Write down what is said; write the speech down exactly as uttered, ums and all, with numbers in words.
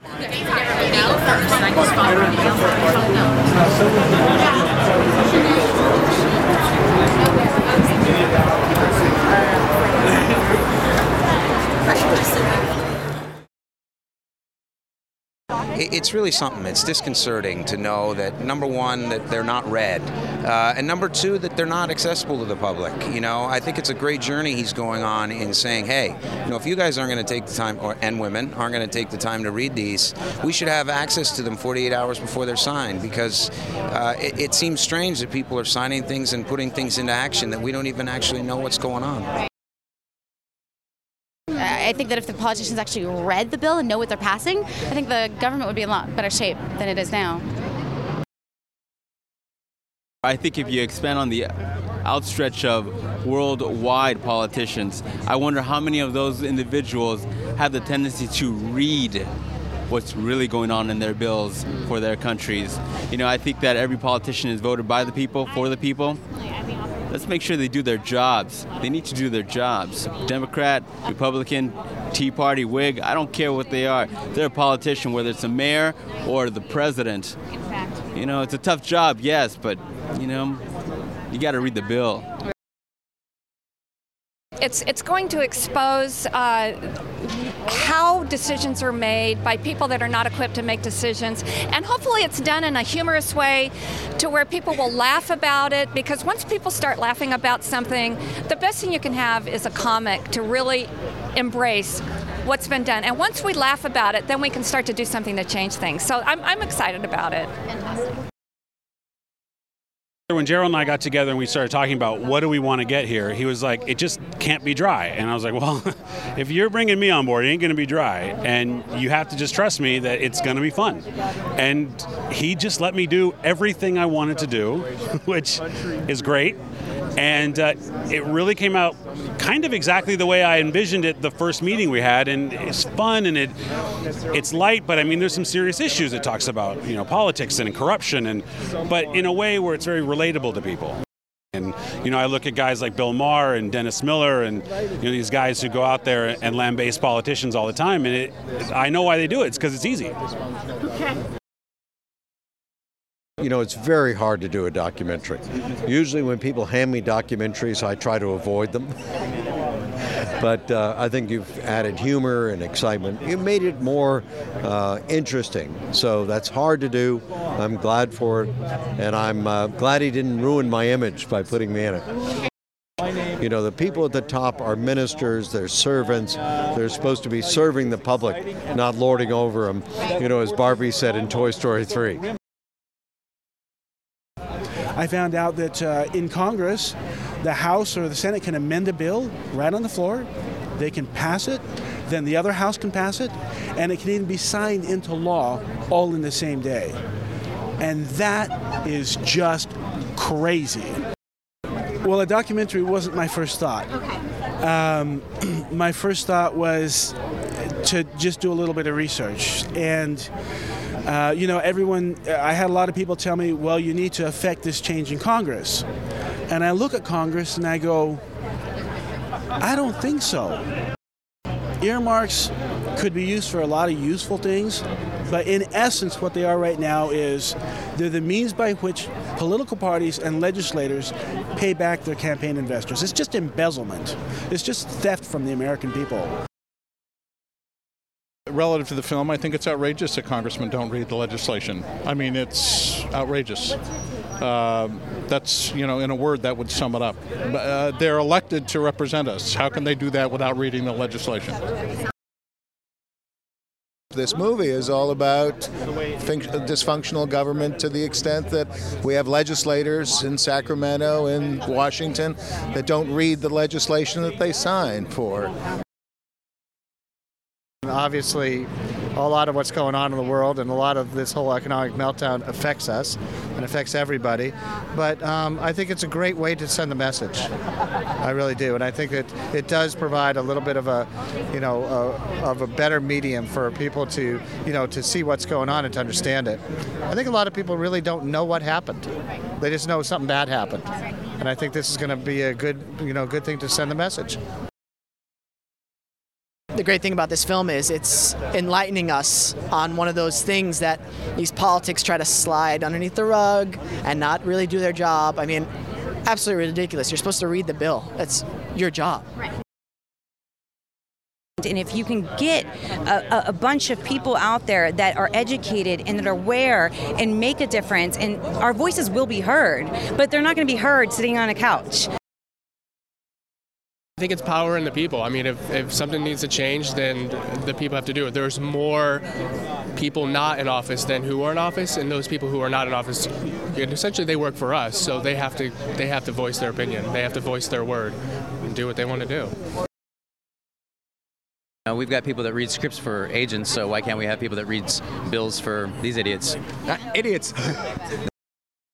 It's really something. It's disconcerting to know that, number one, that they're not read, uh, and number two, that they're not accessible to the public. You know, I think it's a great journey he's going on in saying, hey, you know, if you guys aren't going to take the time, or and women aren't going to take the time to read these, we should have access to them forty-eight hours before they're signed, because uh, it, it seems strange that people are signing things and putting things into action that we don't even actually know what's going on. I think that if the politicians actually read the bill and know what they're passing, I think the government would be in a lot better shape than it is now. I think if you expand on the outstretch of worldwide politicians, I wonder how many of those individuals have the tendency to read what's really going on in their bills for their countries. You know, I think that every politician is voted by the people, for the people. Let's make sure they do their jobs. They need to do their jobs. Democrat, Republican, Tea Party, Whig, I don't care what they are. They're a politician, whether it's a mayor or the president. You know, it's a tough job, yes, but, you know, you got to read the bill. It's, it's going to expose uh, how decisions are made by people that are not equipped to make decisions. And hopefully it's done in a humorous way to where people will laugh about it, because once people start laughing about something, the best thing you can have is a comic to really embrace what's been done. And once we laugh about it, then we can start to do something to change things. So I'm, I'm excited about it. Fantastic. When Gerald and I got together and we started talking about what do we want to get here, he was like, it just can't be dry. And I was like, well, if you're bringing me on board, it ain't going to be dry. And you have to just trust me that it's going to be fun. And he just let me do everything I wanted to do, which is great. And uh, it really came out kind of exactly the way I envisioned it the first meeting we had. And it's fun and it it's light, but I mean, there's some serious issues it talks about, you know, politics and corruption, and but in a way where it's very relatable to people. And, you know, I look at guys like Bill Maher and Dennis Miller and, you know, these guys who go out there and lambaste politicians all the time. And it, I know why they do it. It's because it's easy. You know, it's very hard to do a documentary. Usually when people hand me documentaries, I try to avoid them. But uh, I think you've added humor and excitement. You've made it more uh, interesting. So that's hard to do. I'm glad for it. And I'm uh, glad he didn't ruin my image by putting me in it. You know, the people at the top are ministers, they're servants, they're supposed to be serving the public, not lording over them, you know, as Barbie said in Toy Story three. I found out that uh, in Congress, the House or the Senate can amend a bill right on the floor. They can pass it, then the other House can pass it, and it can even be signed into law all in the same day. And that is just crazy. Well, a documentary wasn't my first thought. Um, my first thought was to just do a little bit of research. And Uh, you know, everyone, I had a lot of people tell me, well, you need to affect this change in Congress. And I look at Congress and I go, I don't think so. Earmarks could be used for a lot of useful things, but in essence, what they are right now is they're the means by which political parties and legislators pay back their campaign investors. It's just embezzlement. It's just theft from the American people. Relative to the film, I think it's outrageous that congressmen don't read the legislation. I mean, it's outrageous. Uh, that's, you know, in a word, that would sum it up. Uh, they're elected to represent us. How can they do that without reading the legislation? This movie is all about dysfunctional government to the extent that we have legislators in Sacramento and Washington that don't read the legislation that they sign for. Obviously, a lot of what's going on in the world and a lot of this whole economic meltdown affects us and affects everybody. But um, I think it's a great way to send the message. I really do. And I think that it does provide a little bit of a, you know, a, of a better medium for people to, you know, to see what's going on and to understand it. I think a lot of people really don't know what happened. They just know something bad happened. And I think this is going to be a good, you know, good thing to send the message. the great thing about this film is it's enlightening us on one of those things that these politics try to slide underneath the rug and not really do their job. I mean, absolutely ridiculous. You're supposed to read the bill. That's your job. Right. And if you can get a, a bunch of people out there that are educated and that are aware and make a difference, and our voices will be heard, but they're not going to be heard sitting on a couch. I think it's power in the people. I mean, if, if something needs to change, then the people have to do it. There's more people not in office than who are in office, and those people who are not in office, essentially they work for us, so they have to they have to voice their opinion. They have to voice their word and do what they want to do. Uh, we've got people that read scripts for agents, so why can't we have people that read bills for these idiots? Uh, idiots.